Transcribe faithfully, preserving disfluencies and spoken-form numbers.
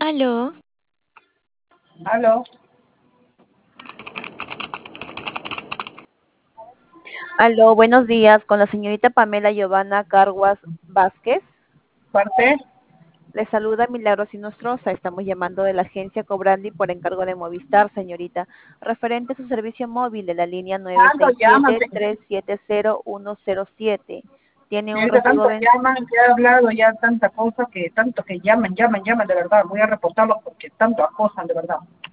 Aló, Aló, Aló, buenos días, con la señorita Pamela Giovanna Carguas Vázquez. parte. Le saluda Milagros Inostroza. Estamos llamando de la agencia Cobrandi por encargo de Movistar, señorita, referente a su servicio móvil de la línea nueve Tanto seis llaman, siete, se- tres siete cero, uno cero siete. Tiene un señorita, recibo tanto ven- llaman, que he hablado ya tanta cosa que tanto que llaman, llaman, llaman, de verdad. Voy a reportarlos porque tanto acosan, de verdad.